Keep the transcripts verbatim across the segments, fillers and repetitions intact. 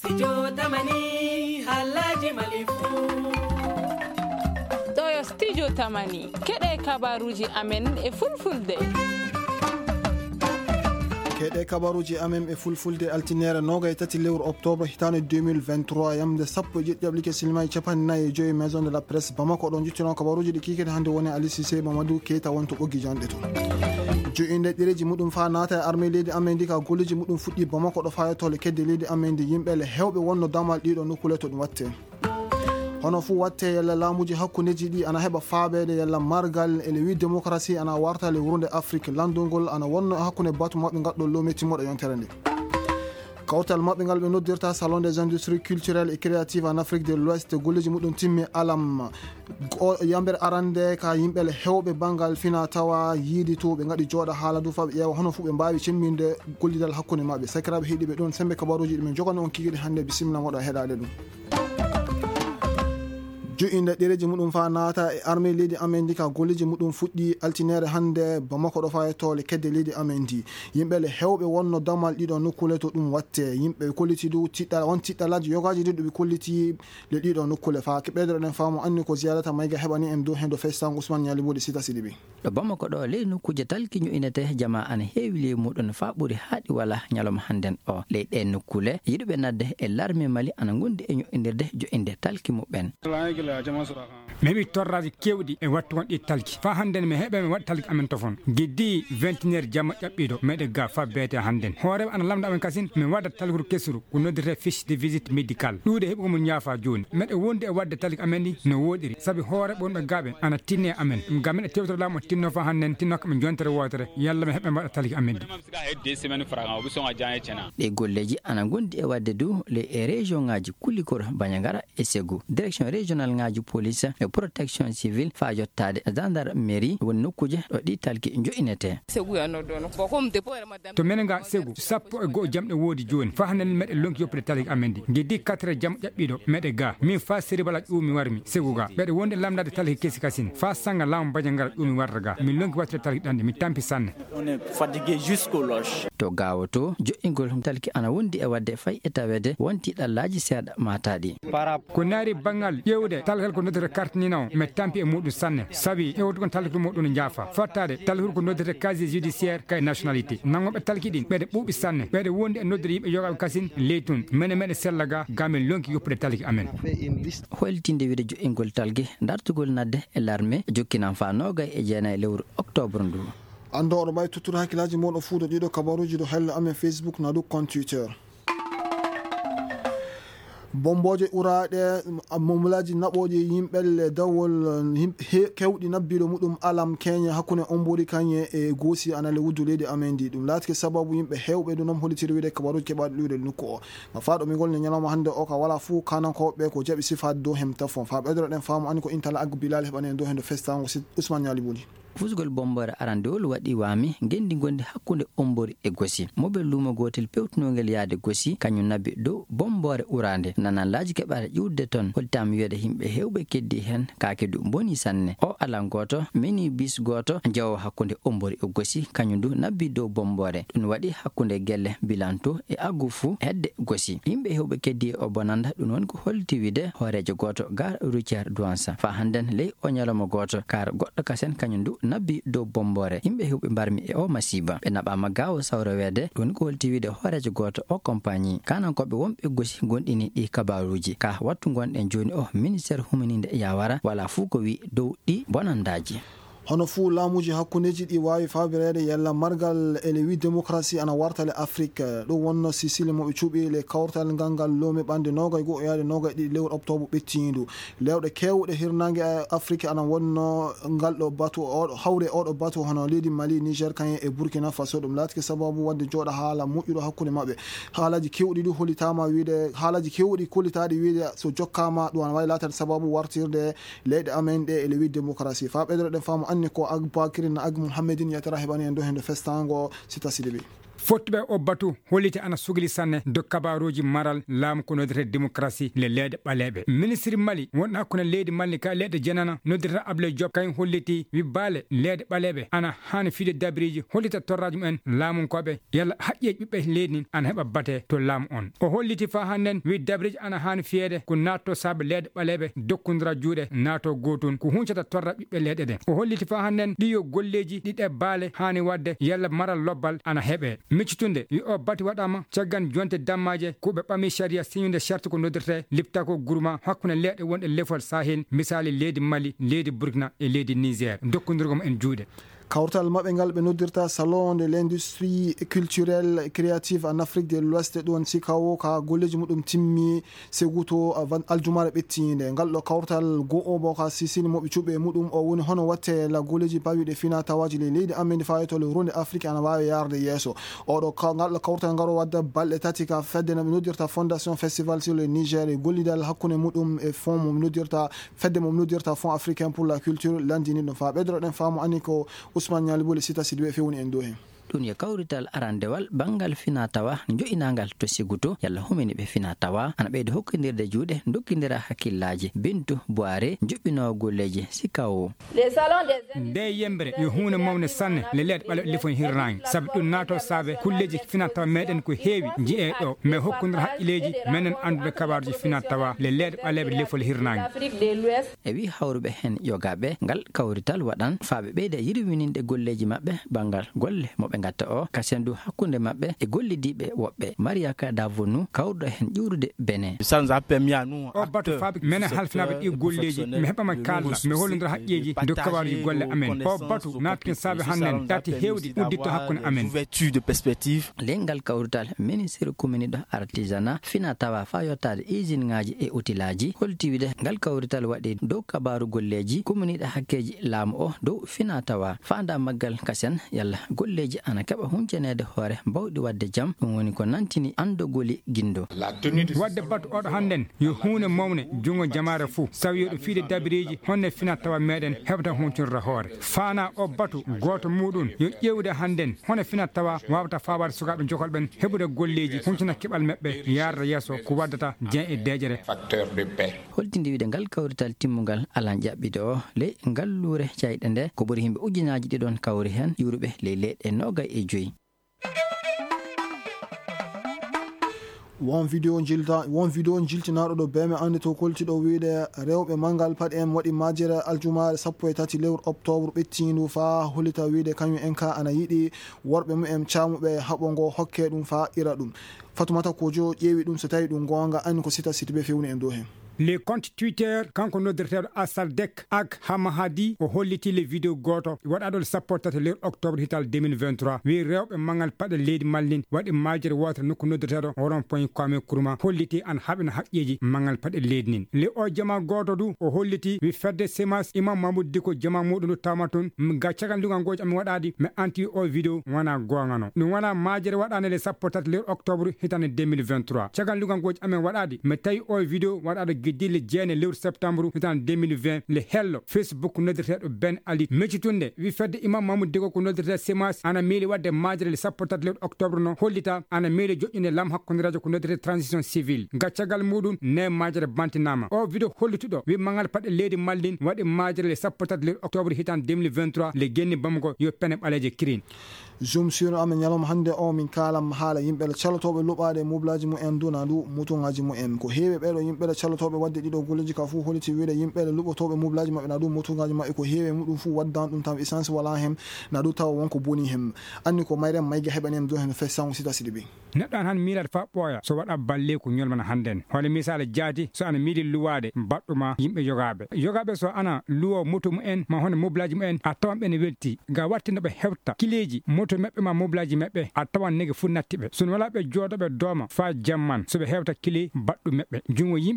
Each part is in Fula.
Studio Tamani Halaji Malifu Doyo Studio Tamani keɗe kabaruji amen e fulfulde keɗe kabaruji amen e fulfulde altinere noga e tati lewru octobre hitande deux mille vingt-trois yamde sappo e jeɗɗi ƴaɓlike silmaji capanɗe nayyi e joyi maison de la presse bamako ɗon juttino kabaruji ɗi kikede hannde woni Ali Cissé Mamadou Keita wonto ɓoggi janɗe to jo'inde ɗereji muɗum fa naata e armée leydi amen ndi ka golleji muɗum fuɗɗi bamako ɗo fayotole kedde leydi amen ndi yimɓele hewɓe wonno damal ɗiɗo nokkule to ɗum watte hono fuu watte yalla laamuji hakkudeji ɗi ana heɓa faaɓede yalla margal ele wi démocratie ana warta le wuronde afrique landugol ana wonno hakkude batu maɓɓe gaɗɗo lometimmoɗo yontere nde kawtal maɓɓe ngal ɓe noddirta salon des industries culturelles et créatives en afrique de l'ouest golleji muɗum timmi alam yambere arande ka yimɓele hewɓe banggal fina tawa yiidi to ɓe gaɗi jooɗa haala du fa ɓe ƴeewa hono fuu ɓe mbawi cimminde gollidal hakkude maɓɓe sakiraɓe heeɗiɓe ɗon sembe kabaruji ɗi min jogani on kikiɗe hannde bisimilla moɗo heɗade ɗum jo'inde ɗereji muɗum fa naata e armée leydi amen ndi ka golleji muɗum fuɗɗi altinere hannde bamako ɗo fa e tole kedde leydi amen ndi yimɓele hewɓe wonno damal ɗiɗo nokkule to ɗum watte yimɓe kolliti du tiɗɗa on tiɗɗalaji yogaji ɗi ɗoɓe kolliti le ɗiɗo nokkule fa keɓeɗoɗen faamu anni ko ziyarata mayga heɓani en dow hen do festan Ousmane Ñaliboɗi sita sidiɓe ɗo bamako ɗo ley nokkuje talki ño'inete jama ana heewi ley muɗum fa ɓuuri haaɗi wala ñalawma hannden o ley ɗe nokkule yiɗuɓe nadde e l'armée Mali ana gondi e ño'inirde jo'inde talki muɓen mi heɓi torraji kewɗi e wattu wonɗi talki fa hannden mi heeɓe mi waɗi talki amen tofon guiddi vingt et une heure jamma ƴaɓɓiɗo meɗe ga fa beete hannden hooreɓe ana lamda amen kasin min waɗat talkuru kesuru ko noddete fiche de visite médical ɗuuɗe heeɓi komin ñaafa joni meɗe wondi e wadde talki amen ɗi no woɗiri saabi hooreɓe wonɓe gaɓe ana tinne amen ga men e tewtoro laamu o tinno fa hannden tinnoka min jontere wotere yalla mi heeɓe mi waɗa talki amen ɗi ɗe golleji ana gondi e wadde dow les région ngaji Kulikoro Bandiagara e Ségou direction régional ngaji police e protection civile fa jottade gendarmerie woni nokkuje ɗo ɗi talki jo'inete to minen ga Ségou sappo e goho jamɗe woodi joni fa hannden meɗe lonki yoppude talki amen ɗi guiddi quatre jam ƴaɓɓiɗo meɗe ga min fa séribala ƴuumi warmi Ségou ga ɓeɗe wonde lamdade talki kesi kasine fa sanga laamu Bandiagara ƴuumi warta ga min lonki wattude talki ɗanɗe mi tampi sanne to gawo to jo'ingol talki ana wondi e wadde fay e tawede wonti ɗallaji seeɗa mataɗi ko naari bangal ƴewde talkal ko noddete carte ni naw mi tampi e muɗum sanne saabi ƴewde kon talki muɗum ne jaafa fottade talkuru ko noddete casier judiciaire kay nationalité nangoɓe talki ɗin ɓeɗe ɓuuɓi sanne ɓeɗe wondi e noddere yimɓe yogaɓe kasine ley tun mene meɗe sella ga gamen lonki yoppude talki amen holtinde wiide jo'ingol talki dartugol nadde e l'armée jokkinan fa nogay e jeenayi lewru octobre ndu ando oɗo ɓawi tuttude hakkillaji moɗo fuu ɗo ɗiɗo kabaruji ɗo helle amen facebook na ɗum compte twitter bomboje uraɗe momulaji naɓoje yimɓelle dawol kewɗi nabbiɗo muɗum alam Kenya hakkude ombori kanye e goosi anale wuddu leydi amen ndi ɗum laatike sababu yimɓe hewɓe ɗum noon hollitiri wiide kabaruji keɓaɗo ɗiwde nokku o ma fa ɗo mi golni ñalawma hannde o ka wala fuu kanankoɓe ko jaɓi sifade dow hem tafon fa ɓeydoroɗen faamu anni ko intala aggo bilal heɓani en dow hen do festango Ousmane Ñaliboɗi fusgol bombore arandewol waɗi wami gendi gonde hakkude ombori e gosi moɓel lumo gotel pewtunogel yaade gosi kañum nabbi dow bombore urande nanan laaji keɓata ƴiwde toon hollitama wiyede yimɓe hewɓe keddi hen kakedu boni sanne o alan goto mini bis goto jawo hakkude ombori e gosi kañum du nabbi dow bombore ɗum waɗi hakkude gelle bilanto e aggu fuu hedde gosi yimɓe hewɓe keddi o bonanda ɗum woni ko holliti wiide hoorejo goto gar routiére douança fa hannden ley o ñalawma goto kar goɗɗo kasen kañum du nabbi dow bombore yimɓe hewɓe mbarmi e o masiba ɓe naɓama gawo sawrowede ɗum ko holti wiide hoorejo goto o compagnie kanankoɓe wonɓe gosi gonɗini ɗi kabaruji ka wattu gonɗen joni o ministére humaninde e yawara wala fuu ko wi dow ɗi bonandaji hono fuu laamuji hakkudeji ɗi wawi fabirede yalla margal ele wi démocratie ana wartale afrique ɗum wonno sicile moɓe cuuɓi le kawrtal ngal ngal loomi ɓande nogay goho yaade nogay ɗiɗi lewru octobre ɓettidu lewɗe kewɗe hirnangue afrique ana wonno ngal ɗo batu oɗo hawre oɗo batu hono leydi Mali Niger kañe e Burkina Faso ɗum laatike sababu wadde jooɗa haala moƴƴuɗo hakkude mabɓe haalaji kewɗi ɗi hollitama wiide haalaji kewɗi kollitaɗi wiide so jokkama ɗum ana wawi latade sababu wartirde leyɗe amen ɗe ele wi démocratie fa ɓeydoroɗen faamu anni ko Aboubacry na Ag Mouhammedine yatara heɓani en do hen do festango sita sidiɓe fotbe o batu holiti ana sugli sanne do kabaruji maral lam ko nodre démocratie le lede balebe ministre Mali won hakuna ledi Mali ka lede janana nodre able job kay holiti wi bale lede balebe ana hani fide dabriji holita torraju en lamun kobe yalla hajje bibbe lednin ana heba bate to lam on o holiti fa hannen wi dabriji ana hani fiede ko nato sabe lede balebe dokkundra juude nato gotun ko huncata torra bibbe lede de o holliti fa hannen diyo golleji dide bale hani wadde yalla maral lobbal ana hebe miccitunde wi o bati wadama ciagan jonte dammaje ko be pami sharia signde charte ko noddirte lipta ko gurma hakkuna lede wonde lefol sahin misali ledi Mali ledi Burkina e ledi Niger dokkundirgom en juude kawtal maɓe ngal ɓe noddirta salon de l'industrie culturelle et créative en Afrique de l'Ouest ɗon sikawo ka golleji muɗum timmi seguto aljumare ɓettinde ngal ɗo kawtal go'o bo ka sisini moɓe cuɓe muɗum o woni hono watte la golleji bawiɗe fina tawaji le leydi amen fayetole ronde Afrique ana wawi yarde yesso oɗo ngal ɗo kawtal ngaro wadda balɗe tati ka fedde no ɓe noddirta fondation festival sur le Niger e gollidal hakkude muɗum e fond mo noddirta fedde mo noddirta fond africain pour la culture landiniɗo fa ɓedroɗen faamu anni ko Ousmane Nyalibole sita sidbe fewni en do hen ɗum yo kawrital arandewal bangal fina tawa jo'inagal to siguto yalla humini ɓe fina tawa ana ɓeyde hokkodirde juuɗe dokkidira hakkillaji Bintu Boire joɓɓinowo golleji sikawo nde yembre yo hunde mawne sanne le leɗɗe ɓale lefon hirnangi saabu ɗum nato saabe kulleji fina tawa meɗen ko heewi jiye ɗo mais hokkodira haqqileji menen andude kabaruji fina tawa le leɗɗe ɓaleɓe lefol hirnangi e wi hawruɓe hen yogaɓe ngal kawrital waɗan faaɓe ɓeyde yirwininde golleji mabɓe bangal golle moɓe gatta o kasendu hakkunde mabɓe e gollidiɓe woɓɓe Mariaka Davonu kawɗo hen ƴurude Benin o batu faaɓe menen halfinaɓe ɗi golleji mi heɓama kalda mi hollodira haqqeji do kabaruji golle amen o batu natkin saabe hannen dati hewdi udditto hakkunde amen lengal kawrital ministre commune ɗo artisanat fina tawa fa yottade usine ngaji e utilaji holtiwide ngal kawrital waɗi dow kabaru golleji commune ɗo hakkeji laamu o dow fina tawa fanda maggal kasen yalla golleji ana keɓa huncenede hoore bawɗi wadde jam ɗum woni ko nantini andogoli guindo wadde batu oɗo hannden yo hunde mawne jungo jamare fou sawi yoɗo fiide dabiriji honne fina tawa meɗen heɓata huncinta hoore fana o batu goto muɗum yo ƴewde hannden hono fina tawa wawata fawade sukaɓe jokolɓen heɓude golleji huncina keɓal meɓɓe yarda yesso ko waddata dien e dejere holtindiwide ngal kawrital timmugal alan ƴaɓɓide o ley ngallure cayɗe nde ko ɓuri himɓe ujunaji ɗiɗon kawri hen yuruɓe ley leyɗe noga e joyi won vidéo jilta won vidéo jiltinaɗo ɗo beme ande to koltiɗo wiide rewɓe mangal paɗe en waɗi majjere aljumare sappo e tati lewru octobre ɓettindu fa hollita wiide kañum en ka ana yiɗi worɓe mumen camuɓe haɓo ngo hokke ɗum fa ira ɗum Fatoumata Kojo ƴeewi ɗum so tawi ɗum gonga anni ko sita sitɓe fewni en dow hen les comptes Twitter kanko noddirteɗo Asaldek ak Hamahadi o holliti le vidéo goto waɗaɗo sappo tati lewru octobre hital deux mille vingt-trois wi rewɓe mangal paɗe leydi Mali waɗi majjere wotere nokku noddirteɗo rond point Kwame Nkrumah holliti an haɓina haqqeji mangal paɗe leydi nin le o jama goto du o holliti wi fedde semas Imam Mamadou Diko jama muɗum tawma toon ga cagal ndugal goji ami waɗadi mi anti o vidéo wona gongano ɗum wona majjere waɗane le sappo tati lewru octobre hitande deux mille vingt-trois cagal ndugal goji amen waɗadi mi tawi o vidéo waɗaɗo gueddille jeene lewru septembre hitande deux mille vingt le hello Facebook noddirteɗo Ben Ali meccitunde wi fedde Imam Mamadou Diko ko noddirteɗo semas ana meeli wadde majjere le sappo tati lewru octobre no hollita ana meeli joƴƴinde lam hakkude radio ko noddirteɗo transition civile gaccagal muɗum ne majjere bantinama o vidéo hollituɗo wi mangal paɗe leydi Mali waɗi majjere le sappo tati lewru octobre hitande deux mille vingt-trois le genni Bamako yo pene ɓaleje kirin zoom sur amen ñalawma hande o min kalam haala yimɓeɓe calotoɓe luɓade moblaji mumen duna du mutuŋaji mumen ko heewi ɓeɗo yimɓeɓe calotoɓe wadde ɗiɗo golleji ka fuu holiti wiide yimɓeɓe luɓotoɓe moblaji mabɓe na du mutuŋaji mabɓe ko heewi muɗum fuu waddan ɗum taw essence wala hen na du tawa wonko boni hen anni ko mayrem maygue heɓani hen do hen fessango sita siɗi ɓe neɗɗo an han miilata fa ɓooya so waɗa balle ko ñolmana hannden hono misala jaati so ana miiɗi luwade baɗɗuma yimɓe yogaɓe yogaɓe so ana luwo moto mumen ma hono moblaji mumen a tawan ɓe ne welti ga wattinoɓe hewta kileji moto meɓɓe ma moblaji meɓɓe a tawan nege fu nattiɓe sono wala ɓe jooɗoɓe dooma fa jamman soɓe hewta kile baɗɗu meɓɓe jungo yimɓe ɓeɓe luwi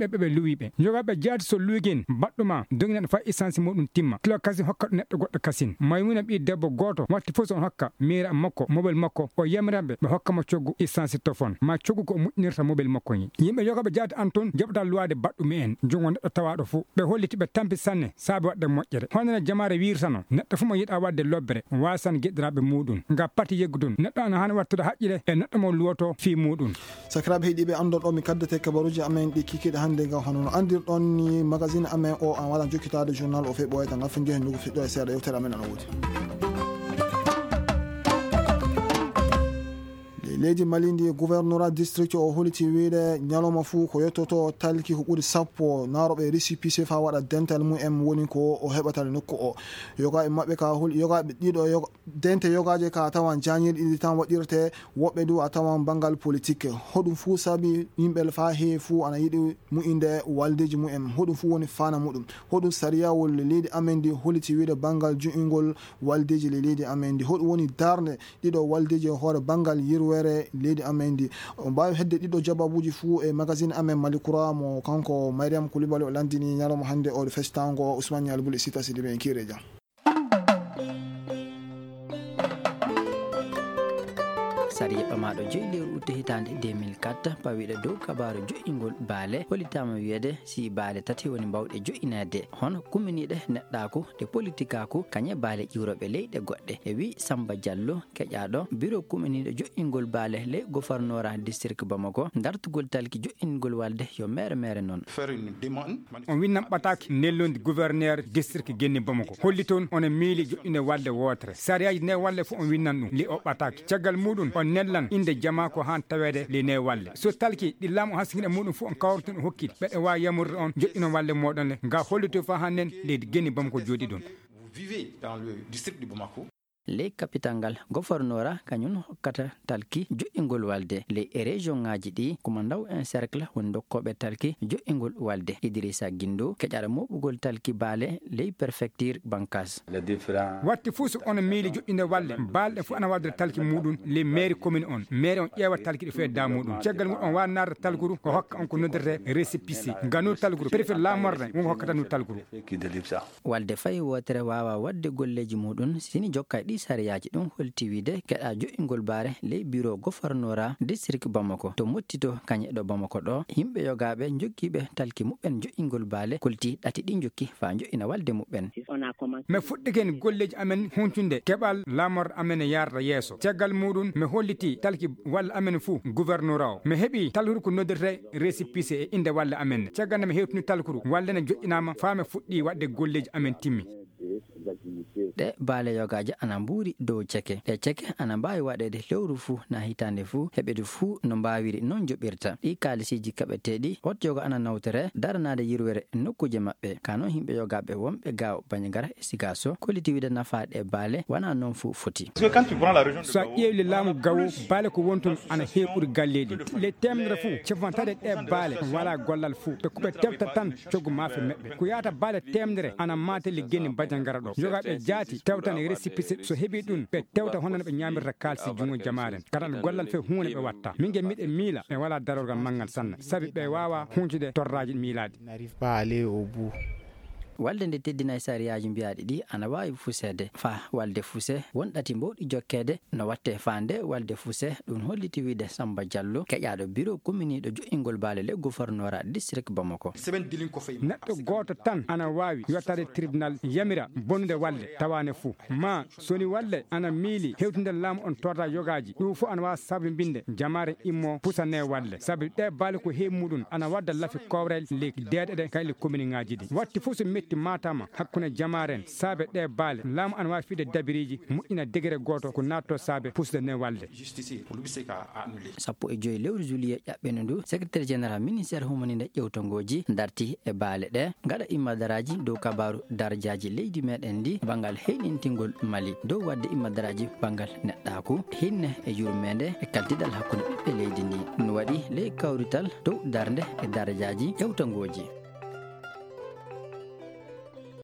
wiɓe yogaɓe jaati so luugen baɗɗuma dogina fa essence muɗum timma kilo kasi hokka neɗɗo goɗɗo kasin maymuna ɓi debbo goto watti fof on hokka mira makko mobile makko o yamiraɓe ɓe hokkamo coggu essence tofon ma coggu ko moƴƴinirta mobile makko yi yimɓe yogaɓe jaati an toon jaɓata luwade baɗɗumi en jongo neɗɗo tawaɗo fo ɓe holliti ɓe tampi sanne saabi waɗde moƴƴere honne jamare wirsano neɗɗo fo mo yiɗa wadde lobbere wasan gueɗiraɓe muɗum nga pati yeggudun neɗɗo ana hani wattude haqqile e neɗɗo mo luwoto fi muɗum sakiraɓe heeɗiɓe andon ɗo mi kaddete kabaruji amen ɗi kikiɗe hannde ga hono no andirɗon ni magazine amen o an waɗan jokkitade journal o feɓoya tan gafo jehen ndugo fiɗɗo e seeɗa yewtere amen ana woodi leydi Mali ndi gouvernorat district o holiti wiide ñalawma fuu ko yettoto talki ko ɓuri sappo naroɓe récipicé fa waɗa dental mumen woni ko o heɓatale nokku o yoga e maɓɓe ka hol yogaɓe ɗiɗo dente yogaje ka tawan jañirɗi ɗi tan waɗirte woɓɓe du a tawan banggal politique hoɗum fuu saabi yimɓe fa he fuu ana yiɗi mu'inde waldeji mumen hoɗum fuu woni fana muɗum hoɗum sariyawol leydi amen ndi holiti wiide banggal jo'ingol waldeji le leydi amen ndi hoɗum woni darde ɗiɗo waldeji hoore banggal yirwere leydi amen ndi on mbawi hedde ɗiɗo jababuji fuu e magazine amen Malikura mo kanko Mariam Koulibaly o landini ñalawma hannde o festango Ousmane Nial Bouly Sita Sidibé en kireja sari yeɓɓamaɗo joyi lewru udde hitande deux mille quatre pawiɗo dow kabaru joƴƴingol baale hollitama wiyede si baale tati woni mbawɗe joƴƴinede hono kumminiɗe neɗɗaku de politique aku kañe baale ƴiwroɓe leyɗe goɗɗe e wi Samba Diallo keƴaɗo bureau kumminiɗo joƴƴingol baale ley gouvernora district Bamako dartugol talki joƴƴingol walde yo mere mere noon on winnam ɓataki nellondi gouverneur district Guenni Bamako holli toon on miili joƴƴinde walde wotere sariyaji ne walle fo on winnan ɗum li o ɓataki caggal muɗum on nellan inde jama ko han tawede li ne walle so talki ɗi laamu hassikiɗe muɗum fof on kawrutun o hokkide ɓeɗe wawi yamurde on joƴƴino walle moɗon le nga hollito fa hannen leydi Guenni Bamako jooɗi ɗon ley capital ngal gouvernora kañum hokkata talki joƴƴingol walde ley région ngaji ɗi koma ndaw un cercle woni dokkoɓe talki joƴƴingol walde Idrissa Guindo keƴaɗo moɓugol talki baale ley préfecture Bankas watti fuu so on miili joƴƴinde walde balɗe fof ana wadde talki muɗum ley mairie commune on mairie on ƴeewa talki ɗi feeda muɗum caggal muɗum on wawa narde talkuru ko hokka on ko noddirete récépissé nganu talkuru préfet lamorde wonko hokkata nu talkuru walde fayi wotere wawa wadde golleji muɗum sini jokka ɗi sariyaji ɗum holti wiide keɗa joƴƴingol baare ley bureau gouvernora district Bamako to mottito kañe ɗo Bamako ɗo yimɓe yogaɓe jokkiɓe talki muɓɓen joƴƴingol baale kolti ɗati ɗi jokki fa joƴƴina walde muɓɓen mi fuɗɗiken golleji amen huntunde keɓal lamorde amen yarda yeeso caggal muɗum mi holliti talki walla amen fuu gouvernora o mi heeɓi talkuru ko noddirte récépissé e inde walla amen caggal nde mi hewtini talkuru walde ne joƴƴinama fa mi fuɗɗi wadde golleji amen timmi ɗe baale yogaji ana mbuuri dow ceke ɗe ceke ana mbawi waɗede lewru fuu na hitande fuu heɓede fuu no mbawiri noon joɓirta ɗi kalisiji kaɓeteɗi hot yoga ana nawtere daranade yirwere nokkuje maɓɓe kano yimɓe yogaɓe wonɓe gaw bañagara e sigaso kolliti wiide nafaɗe baale wona noon fuu foti so a ƴeewli laamu gawo baale ko wonton ana heɓɓude galleɗi le temedere fuu cefantade ɗe baale wala gollal fuu ɓe koɓe tefta tan coggu maafe meɓɓe ko yata baale temedere ana mateli Guenni Badiangara ɗo yogaɓe jaati tewtan e récépissé so heeɓi ɗum ɓe tewta honno ɓe ñamirta kalsi jungo jamaren kadan gollal fe hunde ɓe watta min ge miɗe miila e wala darorgal manggal sanna sabi ɓe wawa huncude torraji miilade walde nde teddina e sariyaji mbiyaɗi ɗi ana wawi fusede fa walde fuse wonɗati mbowɗi jokkede no watte fande walde fuse ɗum holliti wiide Samba Diallo keƴaɗo bureau commune ɗo joƴƴingol baale le gouvernora district Bamako neɗɗo goto tan ana wawi yettade tribunal yamira bonnude walde tawane fuu ma soni walde ana miili hewtinde laamu on torda yogaji ɗum fof ana wawa sabobinde jamare immo pusane walde saabi ɗe baale ko heeɓi muɗum ana wadda laafi kowrel le deɗeɗe kayle commune ngaji ɗi watti foof so metti matama hakkude jamaren saabe ɗe baale laamu ana wawi fiide dabiriji moƴƴina degré goto ko natto saabe pusde ne walde sappo e joyi lewru juillet ƴaɓɓene ndu secrétaire général ministére humanide ƴewtongoji darti e baale ɗe gaɗa immadaraji dow kabaru darajaji leydi meɗen ndi banggal heyɗintingol Mali dow wadde immadaraji banggal neɗɗaku hinne e yurmede e kaltiɗal hakkude ɓiɓɓe leydi ndi no waɗi ley kawrital dow darde e darajaji ƴewtongoji